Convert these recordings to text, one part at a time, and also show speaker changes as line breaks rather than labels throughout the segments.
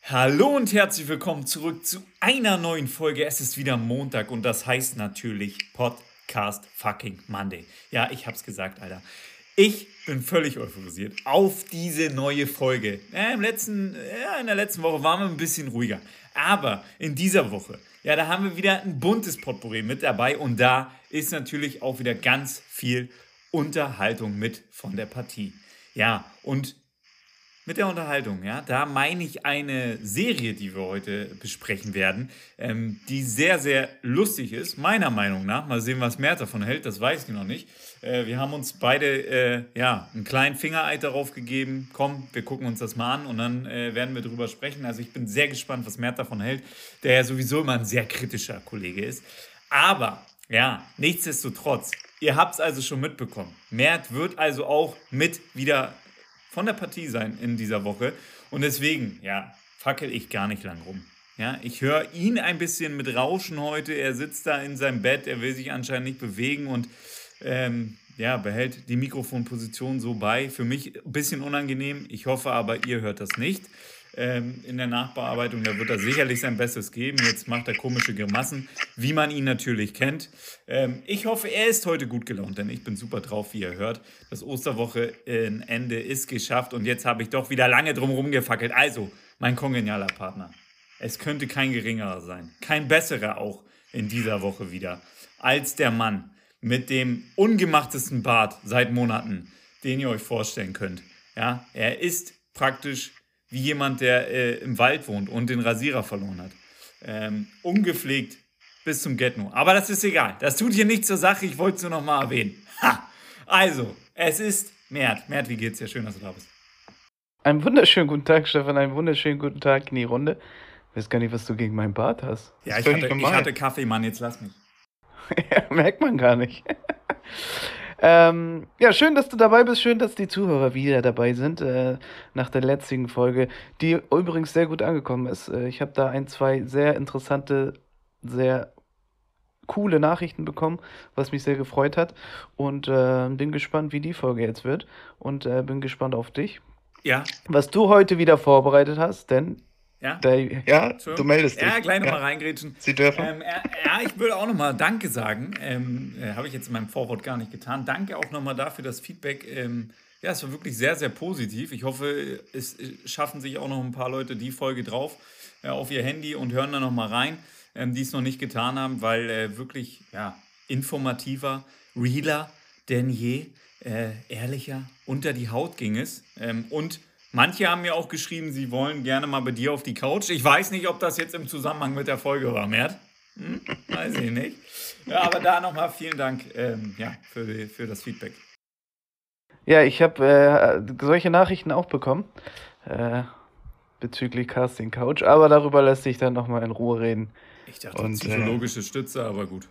Hallo und herzlich willkommen zurück zu einer neuen Folge. Es ist wieder Montag und das heißt natürlich Podcast fucking Monday. Ja, ich hab's gesagt, Alter. Ich bin völlig euphorisiert auf diese neue Folge. In der letzten Woche waren wir ein bisschen ruhiger. Aber in dieser Woche, ja, da haben wir wieder ein buntes Potpourri mit dabei und da ist natürlich auch wieder ganz viel Unterhaltung mit von der Partie. Ja, und mit der Unterhaltung, ja, da meine ich eine Serie, die wir heute besprechen werden, die sehr, sehr lustig ist, meiner Meinung nach. Mal sehen, was Mert davon hält, das weiß ich noch nicht. Wir haben uns beide, einen kleinen Fingereid darauf gegeben. Komm, wir gucken uns das mal an und dann werden wir drüber sprechen. Also ich bin sehr gespannt, was Mert davon hält, der ja sowieso immer ein sehr kritischer Kollege ist. Aber, ja, nichtsdestotrotz, ihr habt es also schon mitbekommen. Mert wird also auch mit wieder von der Partie sein in dieser Woche. Und deswegen, ja, fackel ich gar nicht lang rum. Ja, ich höre ihn ein bisschen mit Rauschen heute. Er sitzt da in seinem Bett, er will sich anscheinend nicht bewegen und behält die Mikrofonposition so bei. Für mich ein bisschen unangenehm. Ich hoffe aber, ihr hört das nicht. In der Nachbearbeitung, da wird er sicherlich sein Bestes geben. Jetzt macht er komische Grimassen, wie man ihn natürlich kennt. Ich hoffe, er ist heute gut gelaunt, denn ich bin super drauf, wie ihr hört. Das Osterwochenende ist geschafft und jetzt habe ich doch wieder lange drum rumgefackelt. Also, mein kongenialer Partner. Es könnte kein geringerer sein, kein besserer auch in dieser Woche wieder, als der Mann mit dem ungemachtesten Bart seit Monaten, den ihr euch vorstellen könnt. Ja, er ist praktisch wie jemand, der im Wald wohnt und den Rasierer verloren hat. Ungepflegt bis zum Get-No. Aber das ist egal. Das tut hier nichts zur Sache. Ich wollte es nur noch mal erwähnen. Ha! Also, es ist Mert. Mert, wie geht's dir? Schön, dass du da bist.
Einen wunderschönen guten Tag, Stefan. Einen wunderschönen guten Tag in die Runde. Ich weiß gar nicht, was du gegen meinen Bart hast.
Ja, ich hatte Kaffee, Mann. Jetzt lass mich.
Ja, merkt man gar nicht. Ja, schön, dass du dabei bist. Schön, dass die Zuhörer wieder dabei sind nach der letzten Folge, die übrigens sehr gut angekommen ist. Ich habe da zwei sehr interessante, sehr coole Nachrichten bekommen, was mich sehr gefreut hat. Und bin gespannt, wie die Folge jetzt wird. Und bin gespannt auf dich.
Ja.
Was du heute wieder vorbereitet hast, denn...
Ja?
Du meldest dich.
Ja, gleich nochmal reingrätschen.
Sie dürfen.
Ich würde auch nochmal Danke sagen. Habe ich jetzt in meinem Vorwort gar nicht getan. Danke auch nochmal dafür das Feedback. Es war wirklich sehr, sehr positiv. Ich hoffe, es schaffen sich auch noch ein paar Leute die Folge drauf auf ihr Handy und hören da nochmal rein, die es noch nicht getan haben, weil wirklich informativer, realer denn je, ehrlicher, unter die Haut ging es. Und manche haben mir auch geschrieben, sie wollen gerne mal bei dir auf die Couch. Ich weiß nicht, ob das jetzt im Zusammenhang mit der Folge war, Mert. Weiß ich nicht. Ja, aber da nochmal vielen Dank für das Feedback.
Ja, ich habe solche Nachrichten auch bekommen bezüglich Casting Couch, aber darüber lässt sich dann nochmal in Ruhe reden.
Ich dachte, psychologische Stütze, aber gut.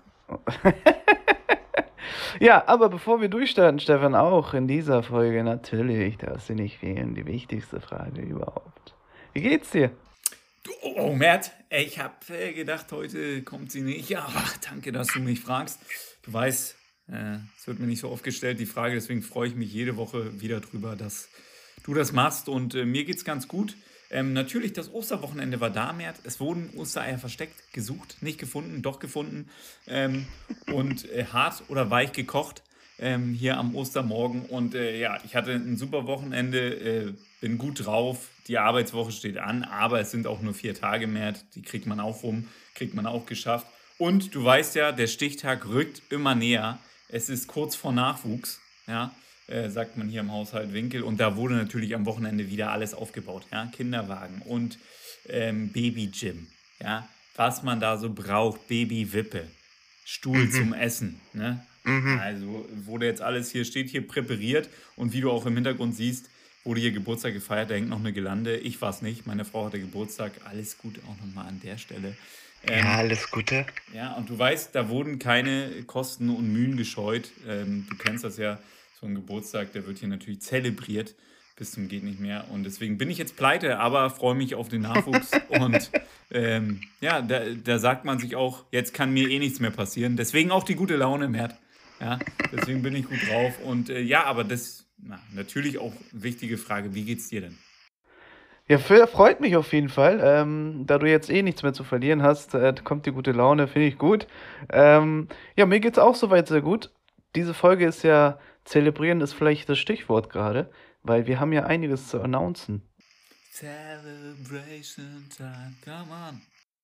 Ja, aber bevor wir durchstarten, Stefan, auch in dieser Folge natürlich, darf sie nicht fehlen, die wichtigste Frage überhaupt. Wie geht's dir?
Oh, Mert, ich habe gedacht, heute kommt sie nicht. Aber danke, dass du mich fragst. Du weißt, es wird mir nicht so oft gestellt, die Frage, deswegen freue ich mich jede Woche wieder drüber, dass du das machst und mir geht's ganz gut. Natürlich, das Osterwochenende war da, Mert. Es wurden Ostereier versteckt, gesucht, nicht gefunden, doch gefunden und hart oder weich gekocht hier am Ostermorgen. Und ich hatte ein super Wochenende, bin gut drauf. Die Arbeitswoche steht an, aber es sind auch nur 4 Tage, Mert. Die kriegt man auch rum, kriegt man auch geschafft. Und du weißt ja, der Stichtag rückt immer näher. Es ist kurz vor Nachwuchs, ja. Sagt man hier im Haushalt Winkel. Und da wurde natürlich am Wochenende wieder alles aufgebaut. Ja? Kinderwagen und Baby-Gym. Ja? Was man da so braucht. Baby-Wippe. Stuhl zum Essen. Ne? Also wurde jetzt alles hier, steht hier präpariert. Und wie du auch im Hintergrund siehst, wurde hier Geburtstag gefeiert. Da hängt noch eine Girlande. Ich war es nicht. Meine Frau hatte Geburtstag. Alles Gute auch nochmal an der Stelle.
Ja, alles Gute.
Ja, und du weißt, da wurden keine Kosten und Mühen gescheut. Du kennst das ja. So ein Geburtstag, der wird hier natürlich zelebriert bis zum geht nicht mehr. Und deswegen bin ich jetzt pleite, aber freue mich auf den Nachwuchs. Und da sagt man sich auch, jetzt kann mir eh nichts mehr passieren. Deswegen auch die gute Laune, Mert. Ja, deswegen bin ich gut drauf. Und aber das, natürlich auch wichtige Frage, wie geht's dir denn?
Ja, freut mich auf jeden Fall. Da du jetzt eh nichts mehr zu verlieren hast, kommt die gute Laune, finde ich gut. Ja, mir geht's auch soweit sehr gut. Diese Folge ist ja, zelebrieren ist vielleicht das Stichwort gerade, weil wir haben ja einiges zu announcen.
Celebration time, come on.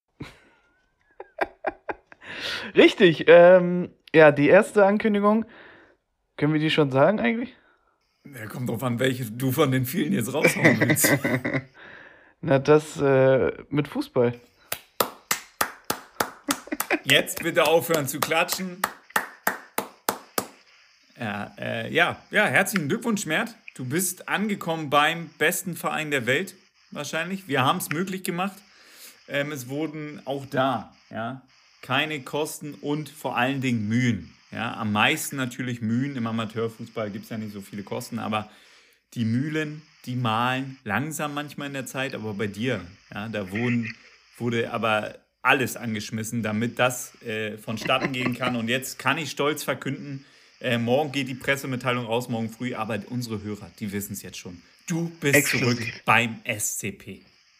Richtig, ja, die erste Ankündigung, können wir die schon sagen eigentlich?
Ja, kommt drauf an, welche du von den vielen jetzt raushauen willst.
Na, das mit Fußball.
Jetzt bitte aufhören zu klatschen. Ja, herzlichen Glückwunsch, Mert. Du bist angekommen beim besten Verein der Welt, wahrscheinlich. Wir haben es möglich gemacht. Es wurden auch da, ja, keine Kosten und vor allen Dingen Mühen. Ja, am meisten natürlich Mühen. Im Amateurfußball gibt es ja nicht so viele Kosten, aber die Mühlen, die mahlen langsam manchmal in der Zeit, aber bei dir, ja, da wurde aber alles angeschmissen, damit das vonstatten gehen kann. Und jetzt kann ich stolz verkünden, morgen geht die Pressemitteilung raus, morgen früh, aber unsere Hörer, die wissen es jetzt schon. Du bist zurück beim SCP.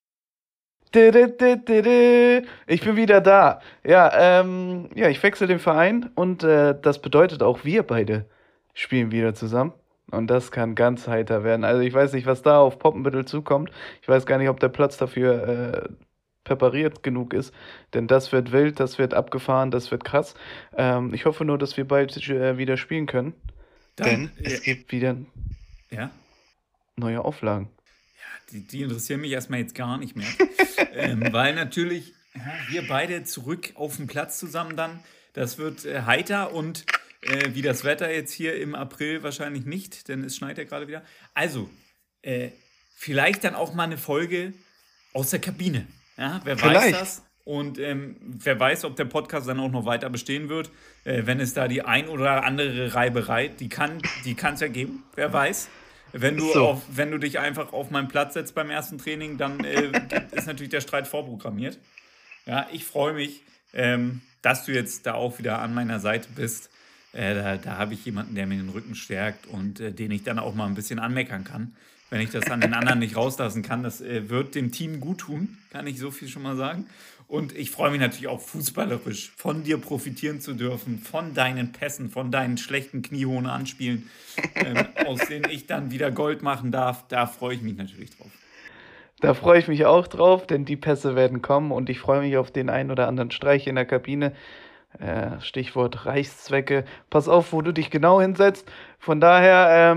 Ich bin wieder da. Ja, ja, ich wechsle den Verein und das bedeutet auch, wir beide spielen wieder zusammen. Und das kann ganz heiter werden. Also ich weiß nicht, was da auf Poppenbüttel zukommt. Ich weiß gar nicht, ob der Platz dafür präpariert genug ist. Denn das wird wild, das wird abgefahren, das wird krass. Ich hoffe nur, dass wir bald wieder spielen können. Denn es gibt wieder
Ja?
neue Auflagen.
Die interessieren mich erstmal jetzt gar nicht mehr. Weil natürlich wir beide zurück auf den Platz zusammen dann. Das wird heiter und wie das Wetter jetzt hier im April wahrscheinlich nicht, denn es schneit ja gerade wieder. Also, vielleicht dann auch mal eine Folge aus der Kabine. Ja, wer weiß das? Und wer weiß, ob der Podcast dann auch noch weiter bestehen wird, wenn es da die ein oder andere Reiberei, die kann es ja geben, wer weiß. Wenn du dich einfach auf meinen Platz setzt beim ersten Training, dann ist natürlich der Streit vorprogrammiert. Ja, ich freue mich, dass du jetzt da auch wieder an meiner Seite bist. Da habe ich jemanden, der mir den Rücken stärkt und den ich dann auch mal ein bisschen anmeckern kann. Wenn ich das an den anderen nicht rauslassen kann, das wird dem Team gut tun, kann ich so viel schon mal sagen. Und ich freue mich natürlich auch fußballerisch von dir profitieren zu dürfen, von deinen Pässen, von deinen schlechten kniehohen Anspielen, aus denen ich dann wieder Gold machen darf. Da freue ich mich natürlich drauf.
Da freue ich mich auch drauf, denn die Pässe werden kommen und ich freue mich auf den einen oder anderen Streich in der Kabine. Stichwort Reichszwecke. Pass auf, wo du dich genau hinsetzt. Von daher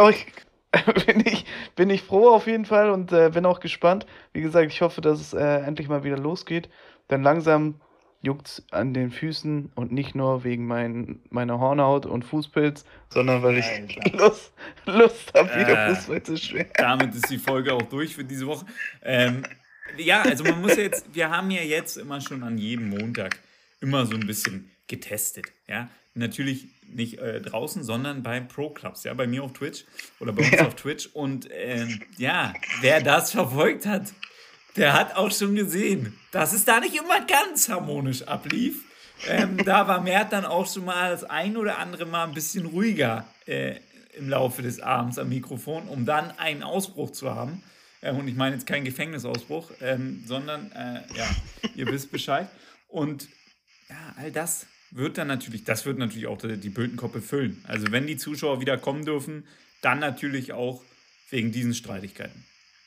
bin ich froh auf jeden Fall und bin auch gespannt. Wie gesagt, ich hoffe, dass es endlich mal wieder losgeht. Denn langsam juckt's an den Füßen und nicht nur wegen meiner Hornhaut und Fußpilz, sondern weil ich Lust habe, wieder Fußball zu spielen.
Damit ist die Folge auch durch für diese Woche. Ja, also man muss ja jetzt, wir haben ja jetzt immer schon an jedem Montag immer so ein bisschen getestet. Ja, natürlich nicht draußen, sondern bei Pro-Clubs, ja, bei mir auf Twitch oder bei uns auf Twitch. Und ja, wer das verfolgt hat, der hat auch schon gesehen, dass es da nicht immer ganz harmonisch ablief. Da war Mert dann auch schon mal das ein oder andere Mal ein bisschen ruhiger im Laufe des Abends am Mikrofon, um dann einen Ausbruch zu haben. Und ich meine jetzt keinen Gefängnisausbruch, sondern, ja, ihr wisst Bescheid. Und ja, all das wird natürlich auch die Bültenkoppe füllen. Also wenn die Zuschauer wieder kommen dürfen, dann natürlich auch wegen diesen Streitigkeiten.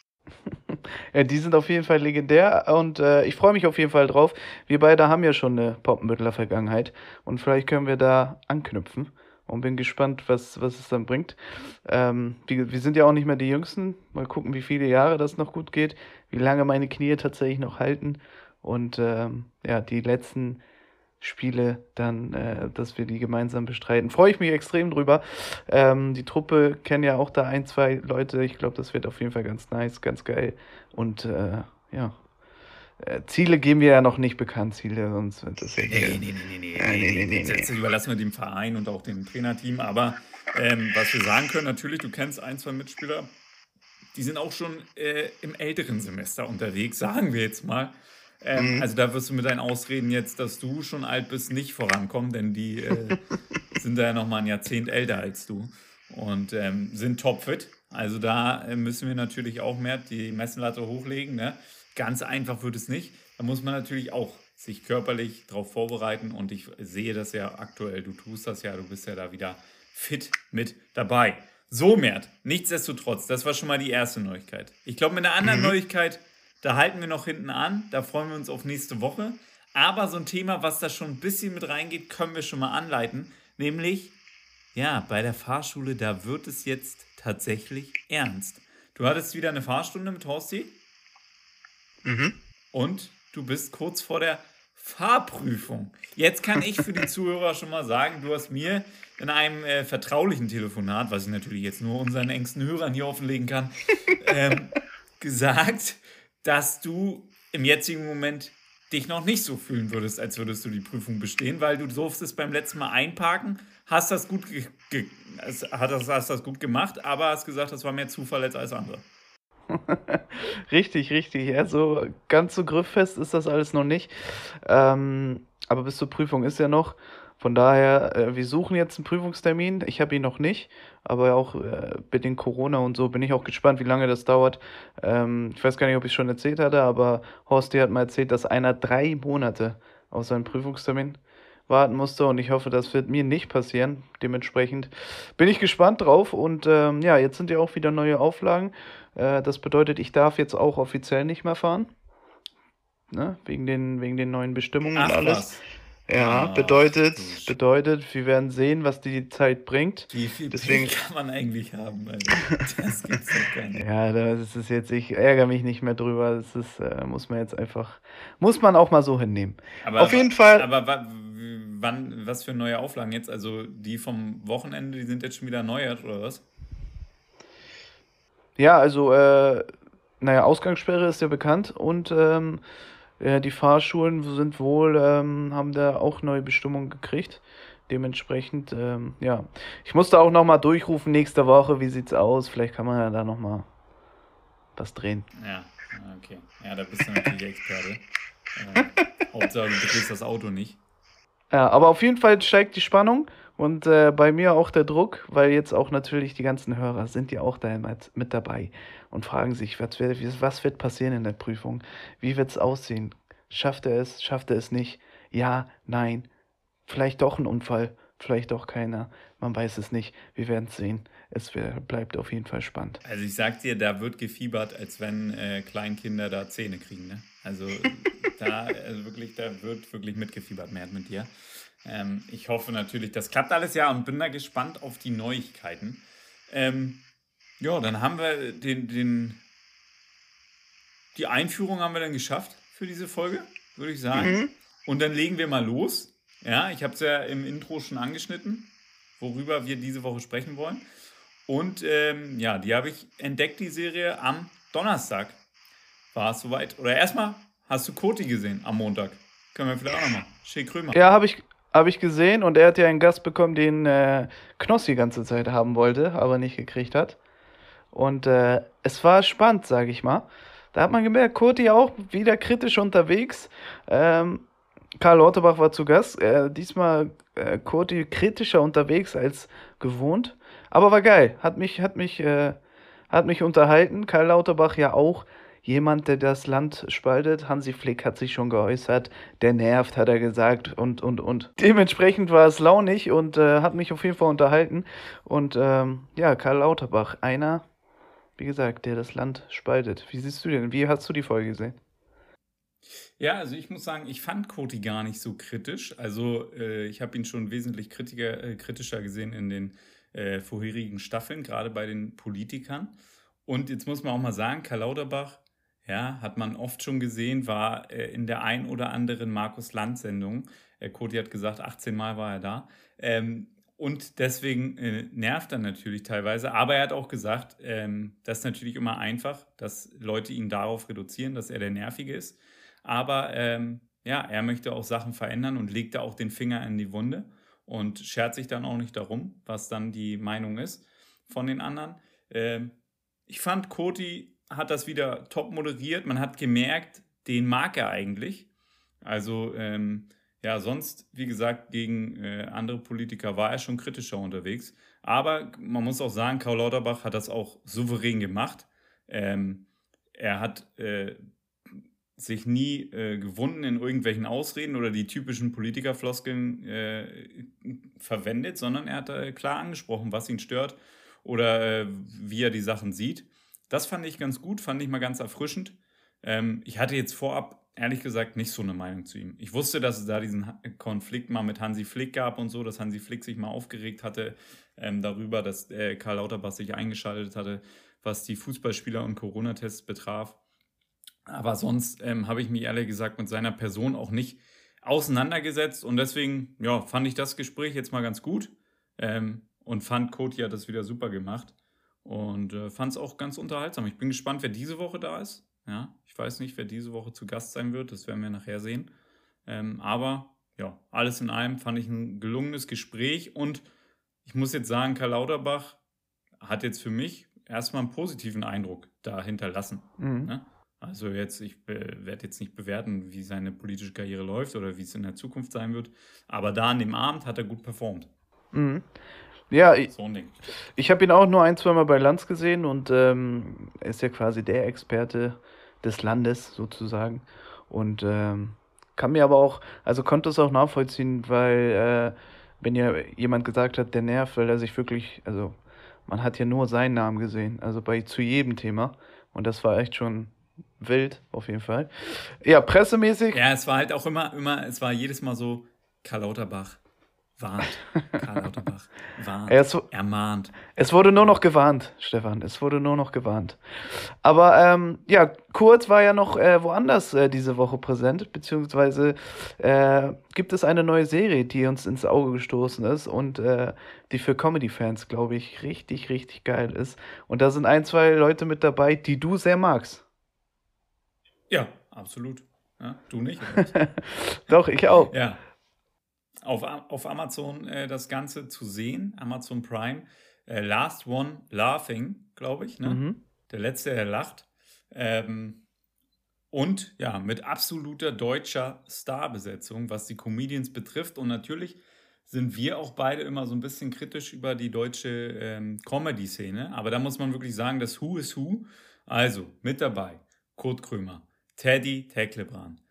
Ja, die sind auf jeden Fall legendär und ich freue mich auf jeden Fall drauf. Wir beide haben ja schon eine Poppenbütteler Vergangenheit und vielleicht können wir da anknüpfen und bin gespannt, was es dann bringt. Wir sind ja auch nicht mehr die Jüngsten. Mal gucken, wie viele Jahre das noch gut geht, wie lange meine Knie tatsächlich noch halten und ja, die letzten Spiele dann, dass wir die gemeinsam bestreiten. Freue ich mich extrem drüber. Die Truppe kennen ja auch da ein, zwei Leute. Ich glaube, das wird auf jeden Fall ganz nice, ganz geil. Und ja, Ziele geben wir ja noch nicht bekannt, Ziele, sonst wird das ja
Nee. Das überlassen wir dem Verein und auch dem Trainerteam. Aber was wir sagen können, natürlich, du kennst ein, zwei Mitspieler, die sind auch schon im älteren Semester unterwegs, sagen wir jetzt mal. Also da wirst du mit deinen Ausreden jetzt, dass du schon alt bist, nicht vorankommen, denn die sind da ja noch mal ein Jahrzehnt älter als du und sind topfit. Also da müssen wir natürlich auch mehr die Messlatte hochlegen. Ne? Ganz einfach wird es nicht. Da muss man natürlich auch sich körperlich darauf vorbereiten und ich sehe das ja aktuell, du tust das ja, du bist ja da wieder fit mit dabei. So, Mert, nichtsdestotrotz, das war schon mal die erste Neuigkeit. Ich glaube, mit einer anderen
Mhm.
Neuigkeit, da halten wir noch hinten an, da freuen wir uns auf nächste Woche. Aber so ein Thema, was da schon ein bisschen mit reingeht, können wir schon mal anleiten, nämlich ja, bei der Fahrschule, da wird es jetzt tatsächlich ernst. Du hattest wieder eine Fahrstunde mit Horsti
Mhm.
und du bist kurz vor der Fahrprüfung. Jetzt kann ich für die Zuhörer schon mal sagen, du hast mir in einem vertraulichen Telefonat, was ich natürlich jetzt nur unseren engsten Hörern hier offenlegen kann, ähm, gesagt, dass du im jetzigen Moment dich noch nicht so fühlen würdest, als würdest du die Prüfung bestehen, weil du durftest beim letzten Mal einparken, hast das gut, hast das gut gemacht, aber hast gesagt, das war mehr Zufall als alles andere.
Richtig, richtig. Also ganz so grifffest ist das alles noch nicht. Aber bis zur Prüfung ist ja noch. Von daher, wir suchen jetzt einen Prüfungstermin. Ich habe ihn noch nicht, aber auch bedingt Corona und so bin ich auch gespannt, wie lange das dauert. Ich weiß gar nicht, ob ich es schon erzählt hatte, aber Horsti hat mal erzählt, dass einer 3 Monate auf seinen Prüfungstermin warten musste und ich hoffe, das wird mir nicht passieren. Dementsprechend bin ich gespannt drauf und ja, jetzt sind ja auch wieder neue Auflagen. Das bedeutet, ich darf jetzt auch offiziell nicht mehr fahren, ne? Wegen den neuen Bestimmungen und
Ach
alles.
was.
Ja,
Ach du
bedeutet, wir werden sehen, was die Zeit bringt.
Wie viel Pech
Deswegen,
kann man eigentlich haben, Alter? Das gibt's doch gar nicht.
ja, das ist jetzt, ich ärgere mich nicht mehr drüber. Das ist, muss man jetzt einfach, muss man auch mal so hinnehmen. Auf jeden Fall,
Wann, was für neue Auflagen jetzt? Also die vom Wochenende, die sind jetzt schon wieder erneuert, oder was?
ja, also, naja, Ausgangssperre ist ja bekannt und die Fahrschulen sind wohl, haben da auch neue Bestimmungen gekriegt. Dementsprechend, ja. Ich musste auch nochmal durchrufen nächste Woche, wie sieht's aus? Vielleicht kann man ja da nochmal was drehen.
Ja, okay. Ja, da bist du natürlich Experte. Hauptsache, du drehst das Auto nicht.
Ja, aber auf jeden Fall steigt die Spannung und bei mir auch der Druck, weil jetzt auch natürlich die ganzen Hörer sind ja auch da mit dabei und fragen sich, was wird passieren in der Prüfung? Wie wird es aussehen? Schafft er es nicht? Ja, nein, vielleicht doch ein Unfall, vielleicht doch keiner. Man weiß es nicht. Wir werden es sehen. Bleibt auf jeden Fall spannend.
Also ich sag dir, da wird gefiebert, als wenn Kleinkinder da Zähne kriegen, ne? Also wirklich, da wird wirklich mitgefiebert, mehr mit dir. Ich hoffe natürlich, das klappt alles ja und bin da gespannt auf die Neuigkeiten. Ähm, ja, dann haben wir die Einführung haben wir dann geschafft für diese Folge, würde ich sagen.
Mhm.
Und dann legen wir mal los. Ja, ich habe es ja im Intro schon angeschnitten, worüber wir diese Woche sprechen wollen. Und ja, die habe ich entdeckt, die Serie, am Donnerstag. War es soweit? Oder erstmal, hast du Koti gesehen am Montag? Können wir vielleicht auch nochmal. Shea Krömer.
Ja, hab ich gesehen und er hat ja einen Gast bekommen, den Knossi die ganze Zeit haben wollte, aber nicht gekriegt hat. Und es war spannend, sage ich mal. Da hat man gemerkt, Kurti auch wieder kritisch unterwegs. Ähm, Karl Lauterbach war zu Gast. Diesmal Kurti kritischer unterwegs als gewohnt. Aber war geil. Hat mich unterhalten. Karl Lauterbach ja auch jemand, der das Land spaltet. Hansi Flick hat sich schon geäußert. Der nervt, hat er gesagt. Und. Dementsprechend war es launig und hat mich auf jeden Fall unterhalten. Und ja, Karl Lauterbach, einer, wie gesagt, der das Land spaltet. Wie siehst du denn? Wie hast du die Folge gesehen?
Ja, also ich muss sagen, ich fand Koti gar nicht so kritisch. Also ich habe ihn schon wesentlich kritischer gesehen in den vorherigen Staffeln, gerade bei den Politikern. Und jetzt muss man auch mal sagen, Karl Lauterbach, ja, hat man oft schon gesehen, war in der ein oder anderen Markus-Lanz-Sendung. Koti hat gesagt, 18 Mal war er da. Und deswegen nervt er natürlich teilweise. Aber er hat auch gesagt, das ist natürlich immer einfach, dass Leute ihn darauf reduzieren, dass er der Nervige ist. Aber ja, er möchte auch Sachen verändern und legt da auch den Finger in die Wunde und schert sich dann auch nicht darum, was dann die Meinung ist von den anderen. Ich fand, Koti hat das wieder top moderiert. Man hat gemerkt, den mag er eigentlich. Also ja, sonst, wie gesagt, gegen andere Politiker war er schon kritischer unterwegs. Aber man muss auch sagen, Karl Lauterbach hat das auch souverän gemacht. Ähm, Er hat sich nie gewunden in irgendwelchen Ausreden oder die typischen Politikerfloskeln verwendet, sondern er hat klar angesprochen, was ihn stört oder wie er die Sachen sieht. Das fand ich ganz gut, fand ich mal ganz erfrischend. Ich hatte jetzt vorab ehrlich gesagt nicht so eine Meinung zu ihm. Ich wusste, dass es da diesen Konflikt mal mit Hansi Flick gab und so, dass Hansi Flick sich mal aufgeregt hatte darüber, dass Karl Lauterbach sich eingeschaltet hatte, was die Fußballspieler und Corona-Tests betraf. Aber sonst habe ich mich ehrlich gesagt mit seiner Person auch nicht auseinandergesetzt und deswegen ja, fand ich das Gespräch jetzt mal ganz gut und fand, Koti hat das wieder super gemacht und fand es auch ganz unterhaltsam. Ich bin gespannt, wer diese Woche da ist. Ja, ich weiß nicht, wer diese Woche zu Gast sein wird, das werden wir nachher sehen. Aber ja, alles in allem fand ich ein gelungenes Gespräch und ich muss jetzt sagen, Karl Lauterbach hat jetzt für mich erstmal einen positiven Eindruck da hinterlassen.
Mhm.
Ne? Also jetzt, ich werde jetzt nicht bewerten, wie seine politische Karriere läuft oder wie es in der Zukunft sein wird, aber da an dem Abend hat er gut performt.
Mhm. Ja,
So ein Ding.
ich habe ihn auch nur ein, zweimal bei Lanz gesehen und er ist ja quasi der Experte des Landes sozusagen. Und kann mir aber auch, also konnte es auch nachvollziehen, weil wenn ja jemand gesagt hat, der nervt, weil er sich wirklich, also man hat ja nur seinen Namen gesehen, also zu jedem Thema. Und das war echt schon wild, auf jeden Fall. Ja, pressemäßig.
Ja, es war halt auch es war jedes Mal so, Karl Lauterbach warnt, Karl Lauterbach warnt,
Es,
ermahnt.
es wurde nur noch gewarnt, Stefan. Es wurde nur noch gewarnt. Aber ja, Kurz war ja noch woanders diese Woche präsent, beziehungsweise gibt es eine neue Serie, die uns ins Auge gestoßen ist und die für Comedy-Fans, glaube ich, richtig, richtig geil ist. Und da sind ein, zwei Leute mit dabei, die du sehr magst.
Ja, absolut. Ja, du nicht, oder was?
Doch, ich auch.
Ja, auf Amazon das Ganze zu sehen, Amazon Prime. Last One Laughing, glaube ich, ne?
Mhm.
Der Letzte, der lacht. Ähm, und ja, mit absoluter deutscher Starbesetzung, was die Comedians betrifft. Und natürlich sind wir auch beide immer so ein bisschen kritisch über die deutsche Comedy-Szene. Aber da muss man wirklich sagen, das Who is Who. Also mit dabei Kurt Krömer, Teddy Tecklebrand,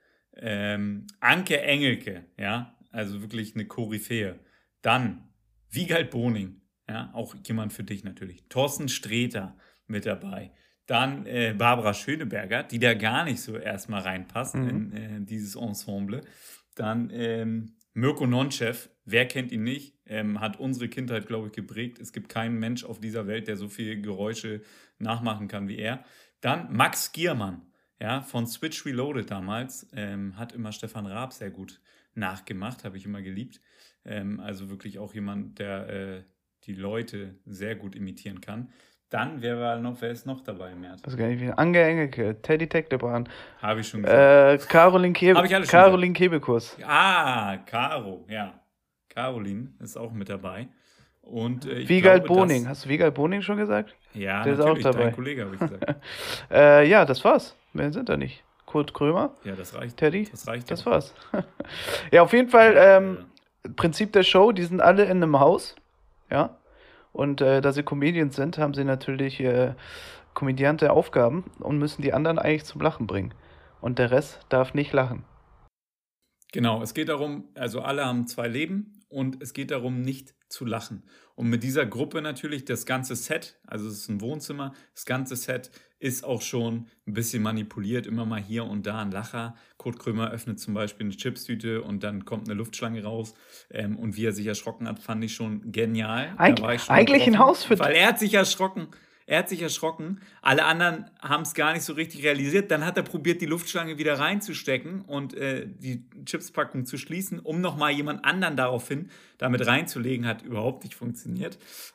Anke Engelke, ja, also wirklich eine Koryphäe. Dann Wiegald Boning, ja, auch jemand für dich natürlich. Thorsten Sträter mit dabei. Dann Barbara Schöneberger, die da gar nicht so erstmal reinpasst
Mhm.
in dieses Ensemble. Dann Mirko Nonchev, wer kennt ihn nicht, hat unsere Kindheit, glaube ich, geprägt. Es gibt keinen Mensch auf dieser Welt, der so viele Geräusche nachmachen kann wie er. Dann Max Giermann, ja, von Switch Reloaded damals, hat immer Stefan Raab sehr gut nachgemacht, habe ich immer geliebt. Also wirklich auch jemand, der die Leute sehr gut imitieren kann. Dann, wer ist noch dabei, Mert?
Das ist gar nicht wie Anke Engelke, Teddy Tecklebrand,
Habe ich schon gesagt.
Caroline
Habe ich alles schon gesagt.
Caroline Kebekus.
Ah, Caro, ja. Caroline ist auch mit dabei. Und ich
Wiegald
glaube,
Boning. Hast du Wiegald Boning schon gesagt?
Ja,
Der ist auch
natürlich,
dabei.
dein Kollege, habe ich gesagt.
Ja, das war's. Mehr sind da nicht. Kurt Krömer,
Ja, das reicht.
Teddy,
Das reicht
das
ja.
war's. Ja, auf jeden Fall,
Ja,
Prinzip der Show, die sind alle in einem Haus, ja. Und da sie Comedians sind, haben sie natürlich komödiante Aufgaben und müssen die anderen eigentlich zum Lachen bringen. Und der Rest darf nicht lachen.
Genau, es geht darum, also alle haben zwei Leben und es geht darum, nicht zu lachen. Und mit dieser Gruppe natürlich das ganze Set, also es ist ein Wohnzimmer, das ganze Set ist auch schon ein bisschen manipuliert, immer mal hier und da ein Lacher. Kurt Krömer öffnet zum Beispiel eine Chipstüte und dann kommt eine Luftschlange raus. Und wie er sich erschrocken hat, fand ich schon genial. Da war ich schon
Eigentlich ein
getroffen,
Haus für...
weil er hat sich erschrocken. Er hat sich erschrocken. Alle anderen haben es gar nicht so richtig realisiert. Dann hat er probiert, die Luftschlange wieder reinzustecken und die Chipspackung zu schließen, um nochmal jemand anderen daraufhin damit reinzulegen. Hat überhaupt nicht funktioniert.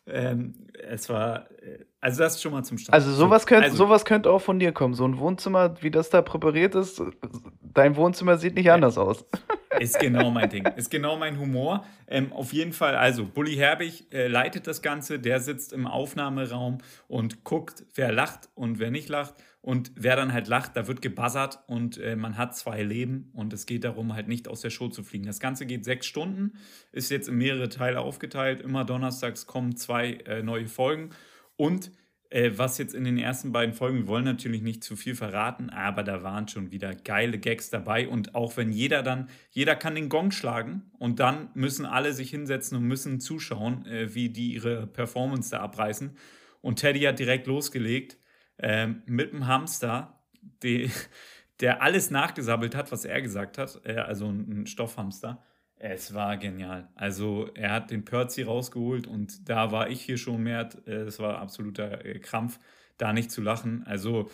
Es war, also das schon mal zum Start.
Also sowas könnte auch von dir kommen. So ein Wohnzimmer, wie das da präpariert ist, dein Wohnzimmer sieht nicht anders aus.
Ist genau mein Ding. Ist genau mein Humor. Auf jeden Fall, also Bully Herbig leitet das Ganze. Der sitzt im Aufnahmeraum und guckt, wer lacht und wer nicht lacht. Und wer dann halt lacht, da wird gebuzzert und man hat 2 Leben und es geht darum, halt nicht aus der Show zu fliegen. Das Ganze geht 6 Stunden, ist jetzt in mehrere Teile aufgeteilt. Immer donnerstags kommen 2 neue Folgen. Und was jetzt in den ersten beiden Folgen, wir wollen natürlich nicht zu viel verraten, aber da waren schon wieder geile Gags dabei. Und auch wenn jeder kann den Gong schlagen und dann müssen alle sich hinsetzen und müssen zuschauen, wie die ihre Performance da abreißen. Und Teddy hat direkt losgelegt mit dem Hamster, die, der alles nachgesabbelt hat, was er gesagt hat, also ein Stoffhamster. Es war genial. Also er hat den Perzi rausgeholt und da war ich hier schon mehr. Es war absoluter Krampf, da nicht zu lachen. Also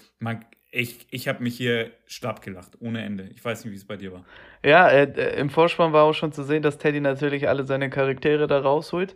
ich habe mich hier schlapp gelacht, ohne Ende. Ich weiß nicht, wie es bei dir war.
Ja, im Vorspann war auch schon zu sehen, dass Teddy natürlich alle seine Charaktere da rausholt.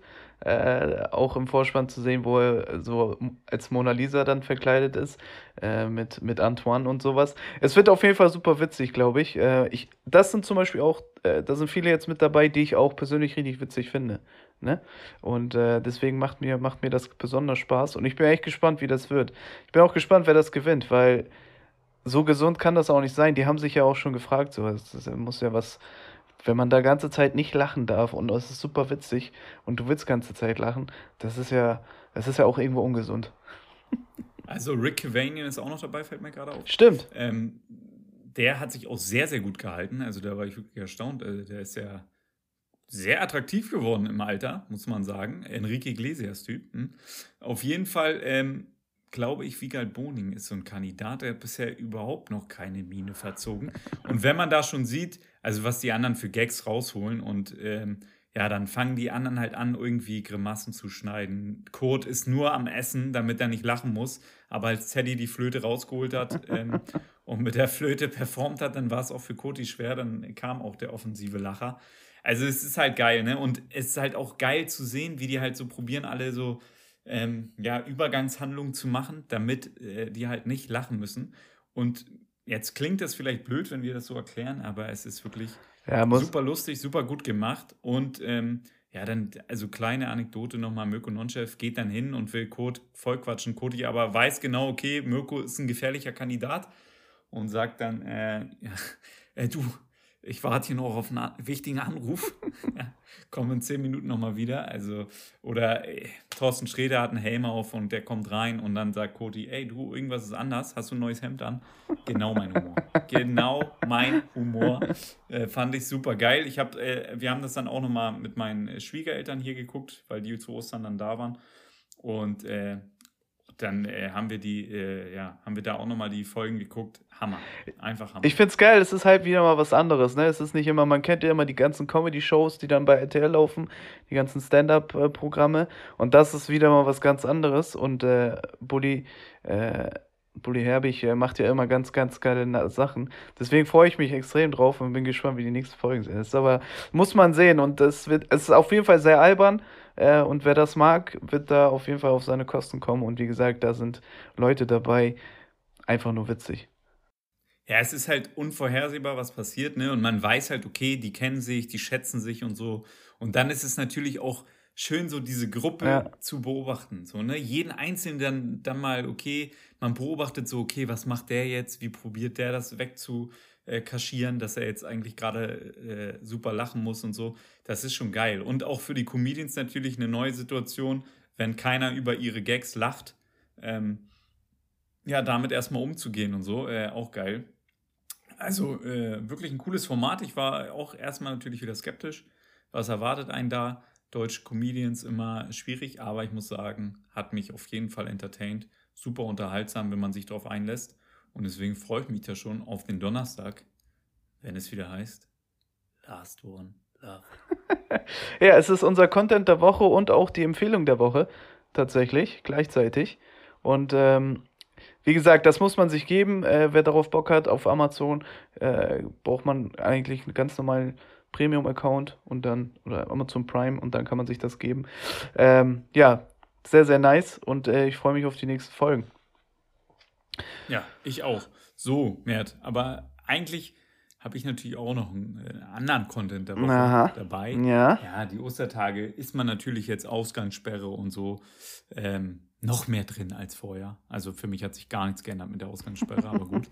Auch im Vorspann zu sehen, wo er so als Mona Lisa dann verkleidet ist, mit Antoine und sowas. Es wird auf jeden Fall super witzig, glaube ich. Das sind zum Beispiel auch, da sind viele jetzt mit dabei, die ich auch persönlich richtig witzig finde. Ne? Und deswegen macht mir das besonders Spaß. Und ich bin echt gespannt, wie das wird. Ich bin auch gespannt, wer das gewinnt, weil so gesund kann das auch nicht sein. Die haben sich ja auch schon gefragt, so, das muss ja was, wenn man da ganze Zeit nicht lachen darf und es ist super witzig und du willst ganze Zeit lachen, das ist ja auch irgendwo ungesund.
Also Rick Cavanian ist auch noch dabei, fällt mir gerade auf.
Stimmt.
Der hat sich auch sehr, sehr gut gehalten. Also da war ich wirklich erstaunt. Der ist ja sehr attraktiv geworden im Alter, muss man sagen. Enrique Iglesias-Typ. Auf jeden Fall glaube ich, Wiegald Boning ist so ein Kandidat, der hat bisher überhaupt noch keine Miene verzogen. Und wenn man da schon sieht, also was die anderen für Gags rausholen und ja, dann fangen die anderen halt an, irgendwie Grimassen zu schneiden. Kurt ist nur am Essen, damit er nicht lachen muss. Aber als Teddy die Flöte rausgeholt hat und mit der Flöte performt hat, dann war es auch für Koti schwer, dann kam auch der offensive Lacher. Also es ist halt geil, ne? Und es ist halt auch geil zu sehen, wie die halt so probieren, alle so ja, Übergangshandlungen zu machen, damit die halt nicht lachen müssen. Und jetzt klingt das vielleicht blöd, wenn wir das so erklären, aber es ist wirklich
Ja,
super lustig, super gut gemacht. Und ja, dann, also kleine Anekdote nochmal, Mirko Nonchef geht dann hin und will Kurt vollquatschen. Koti aber weiß genau, okay, Mirko ist ein gefährlicher Kandidat und sagt dann, ja, du, ich warte hier noch auf einen wichtigen Anruf. Ja, komm in 10 Minuten nochmal wieder. Also, oder Thorsten Sträter hat einen Helm auf und der kommt rein und dann sagt Koti, ey du, irgendwas ist anders, hast du ein neues Hemd an? Genau mein Humor. Genau mein Humor. Fand ich super geil. Wir haben das dann auch nochmal mit meinen Schwiegereltern hier geguckt, weil die zu Ostern dann da waren. Und dann haben wir da auch nochmal die Folgen geguckt. Hammer. Einfach Hammer.
ich find's geil, es ist halt wieder mal was anderes, ne? Es ist nicht immer, man kennt ja immer die ganzen Comedy-Shows, die dann bei RTL laufen, die ganzen Stand-up-Programme und das ist wieder mal was ganz anderes und äh, Bully Herbig macht ja immer ganz, ganz geile Sachen. Deswegen freue ich mich extrem drauf und bin gespannt, wie die nächsten Folgen sind. Das ist aber, muss man sehen und es ist auf jeden Fall sehr albern und wer das mag, wird da auf jeden Fall auf seine Kosten kommen und wie gesagt, da sind Leute dabei, einfach nur witzig.
Ja, es ist halt unvorhersehbar, was passiert, ne? Und man weiß halt, okay, die kennen sich, die schätzen sich und so. Und dann ist es natürlich auch schön, so diese Gruppe
Ja.
zu beobachten. So, ne? Jeden Einzelnen dann mal, okay, man beobachtet so, okay, was macht der jetzt? Wie probiert der das wegzukaschieren, dass er jetzt eigentlich gerade super lachen muss und so. Das ist schon geil. Und auch für die Comedians natürlich eine neue Situation, wenn keiner über ihre Gags lacht. Ähm, ja, damit erstmal umzugehen und so, auch geil. Also wirklich ein cooles Format. Ich war auch erstmal natürlich wieder skeptisch. Was erwartet einen da? Deutsche Comedians immer schwierig, aber ich muss sagen, hat mich auf jeden Fall entertained. Super unterhaltsam, wenn man sich darauf einlässt. Und deswegen freue ich mich da schon auf den Donnerstag, wenn es wieder heißt Last One Love.
Ja, es ist unser Content der Woche und auch die Empfehlung der Woche, tatsächlich, gleichzeitig. Und wie gesagt, das muss man sich geben. Wer darauf Bock hat, auf Amazon, braucht man eigentlich einen ganz normalen Premium-Account und dann, oder Amazon Prime und dann kann man sich das geben. Ja, sehr, sehr nice und ich freue mich auf die nächsten Folgen.
Ja, ich auch. So, Mert. Aber eigentlich habe ich natürlich auch noch einen anderen Content der Woche
Aha,
dabei.
ja.
Ja, die Ostertage ist man natürlich jetzt Ausgangssperre und so. noch mehr drin als vorher. Also für mich hat sich gar nichts geändert mit der Ausgangssperre, aber gut.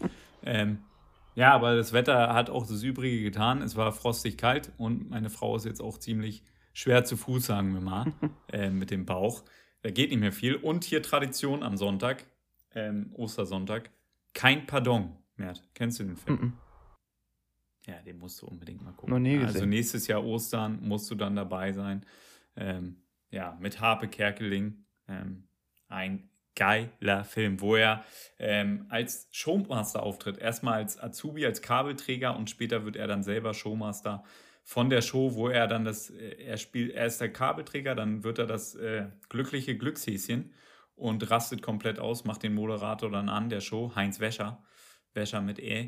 Ja, aber das Wetter hat auch das Übrige getan. Es war frostig kalt und meine Frau ist jetzt auch ziemlich schwer zu Fuß, sagen wir mal, mit dem Bauch. Da geht nicht mehr viel. Und hier Tradition am Sonntag, Ostersonntag, kein Pardon, Mert. Kennst du den Film?
Mhm.
Ja, den musst du unbedingt mal
Noch
gucken.
nie
Also
gesehen.
nächstes Jahr Ostern musst du dann dabei sein. Ja, mit Harpe Kerkeling. Ein geiler Film, wo er als Showmaster auftritt. Erstmal als Azubi, als Kabelträger und später wird er dann selber Showmaster von der Show, wo er dann er ist der Kabelträger, dann wird er das glückliche Glückshäschen und rastet komplett aus, macht den Moderator dann an der Show, Heinz Wäscher, Wäscher mit E.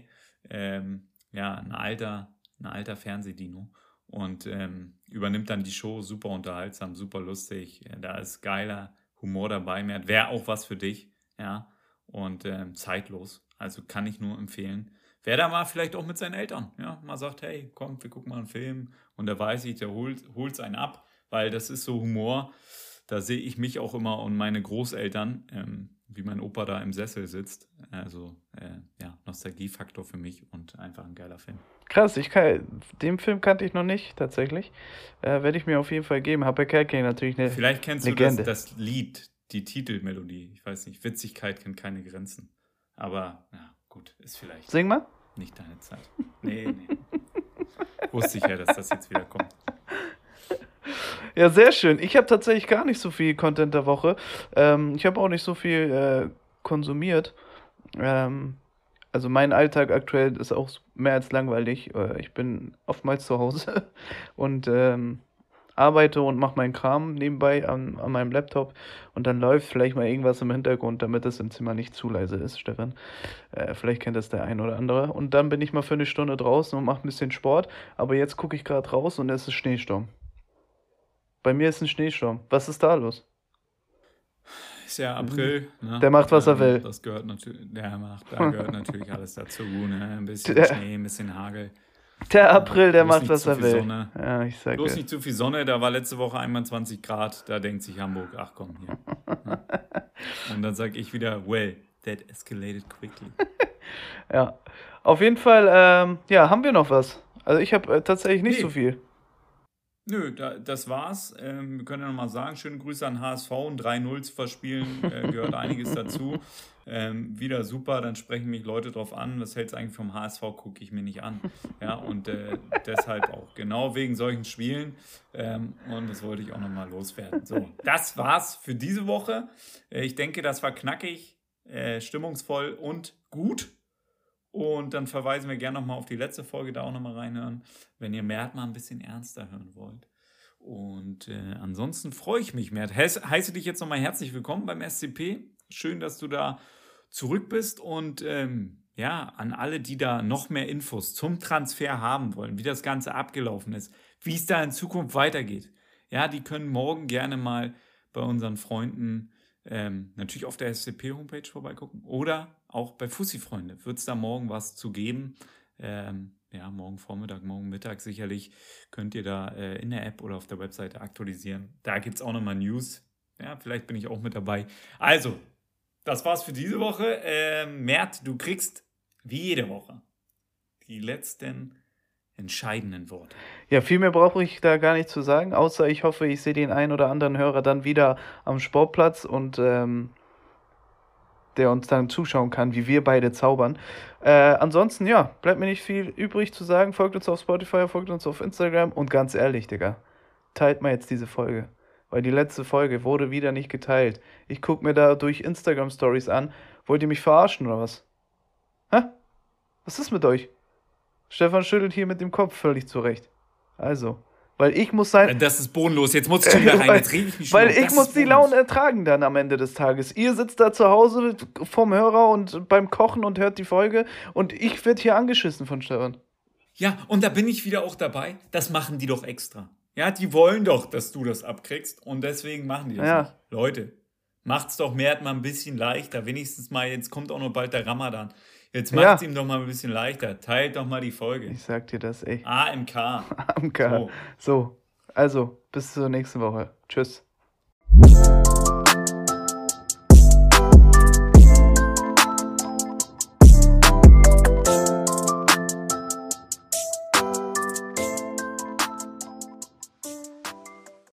Ja, ein alter Fernsehdino und übernimmt dann die Show, super unterhaltsam, super lustig, da ist geiler Humor dabei, wäre auch was für dich, ja, und zeitlos, also kann ich nur empfehlen. Wer da mal vielleicht auch mit seinen Eltern, ja, mal sagt, hey, komm, wir gucken mal einen Film und da weiß ich, der holt's einen ab, weil das ist so Humor, da sehe ich mich auch immer und meine Großeltern, wie mein Opa da im Sessel sitzt, also ja, Nostalgiefaktor für mich und einfach ein geiler Film.
Krass, den Film kannte ich noch nicht, tatsächlich. Werde ich mir auf jeden Fall geben. Happe Kerkeling natürlich eine
Vielleicht kennst du
Legende.
das Lied, die Titelmelodie, ich weiß nicht, Witzigkeit kennt keine Grenzen, aber ja, gut, ist vielleicht
Sing mal.
nicht deine Zeit. Nee. Wusste ich ja, dass das jetzt wieder kommt.
Ja, sehr schön. Ich habe tatsächlich gar nicht so viel Content der Woche. Ich habe auch nicht so viel konsumiert. Also mein Alltag aktuell ist auch mehr als langweilig. Ich bin oftmals zu Hause und arbeite und mache meinen Kram nebenbei an meinem Laptop und dann läuft vielleicht mal irgendwas im Hintergrund, damit es im Zimmer nicht zu leise ist, Stefan. Vielleicht kennt das der ein oder andere. Und dann bin ich mal für eine Stunde draußen und mache ein bisschen Sport. Aber jetzt gucke ich gerade raus und es ist Schneesturm. Bei mir ist ein Schneesturm. Was ist da los?
Ist ja April, ne?
Der macht, was er will.
Das gehört natürlich, da gehört natürlich alles dazu, ne? Ein bisschen
Der-
Schnee, ein bisschen Hagel.
Der April, der
Bloß
macht,
nicht
was
zu
er
viel
will.
Sonne.
Ja, ich sag
Bloß
dir.
nicht zu viel Sonne, da war letzte Woche 21 Grad, da denkt sich Hamburg, ach komm, hier. Ja. Und dann sag ich wieder, well, that escalated quickly.
Ja. Auf jeden Fall, ja, haben wir noch was? Also ich habe tatsächlich nicht
Nee.
so viel.
Nö, das war's. Wir können ja nochmal sagen, schöne Grüße an HSV und 3-0 zu verspielen, gehört einiges dazu. Wieder super, dann sprechen mich Leute drauf an, was hältst du eigentlich vom HSV, gucke ich mir nicht an. Ja, und deshalb auch genau wegen solchen Spielen. Und das wollte ich auch nochmal loswerden. So, das war's für diese Woche. Ich denke, das war knackig, stimmungsvoll und gut. Und dann verweisen wir gerne nochmal auf die letzte Folge, da auch nochmal reinhören, wenn ihr Mert mal ein bisschen ernster hören wollt. Und ansonsten freue ich mich, Mert. Heiße dich jetzt nochmal herzlich willkommen beim SCP. Schön, dass du da zurück bist. Und ja, an alle, die da noch mehr Infos zum Transfer haben wollen, wie das Ganze abgelaufen ist, wie es da in Zukunft weitergeht. Ja, die können morgen gerne mal bei unseren Freunden natürlich auf der SCP-Homepage vorbeigucken oder auch bei Fussi-Freunde wird es da morgen was zu geben. Ja, morgen Vormittag, morgen Mittag sicherlich könnt ihr da in der App oder auf der Webseite aktualisieren. Da gibt es auch nochmal News. Ja, vielleicht bin ich auch mit dabei. Also, das war's für diese Woche. Mert, du kriegst wie jede Woche die letzten entscheidenden Worte.
Ja, viel mehr brauche ich da gar nicht zu sagen, außer ich hoffe, ich sehe den einen oder anderen Hörer dann wieder am Sportplatz und der uns dann zuschauen kann, wie wir beide zaubern. Ansonsten, ja, bleibt mir nicht viel übrig zu sagen. Folgt uns auf Spotify, folgt uns auf Instagram und ganz ehrlich, Digga, teilt mal jetzt diese Folge. Weil die letzte Folge wurde wieder nicht geteilt. Ich gucke mir da durch Instagram-Stories an. Wollt ihr mich verarschen oder was? Hä? Was ist mit euch? Stefan schüttelt hier mit dem Kopf völlig zurecht. Also, weil ich muss sein.
Das ist bodenlos. Jetzt muss ich schon wieder rein. Jetzt rede ich mich schon
Weil
auf.
ich
Das
muss
ist
die
bodenlos.
Laune ertragen dann am Ende des Tages. Ihr sitzt da zu Hause vorm Hörer und beim Kochen und hört die Folge und ich werde hier angeschissen von Stefan.
Ja, und da bin ich wieder auch dabei. Das machen die doch extra. Ja, die wollen doch, dass du das abkriegst und deswegen machen die das
Ja.
nicht. Leute, macht's doch Mert mal ein bisschen leichter. Wenigstens mal, jetzt kommt auch noch bald der Ramadan. Jetzt macht's ihm doch mal ein bisschen leichter. Teilt doch mal die Folge.
Ich sag dir das, ey.
AMK.
Am K.
So.
So, also, bis zur nächsten Woche. Tschüss.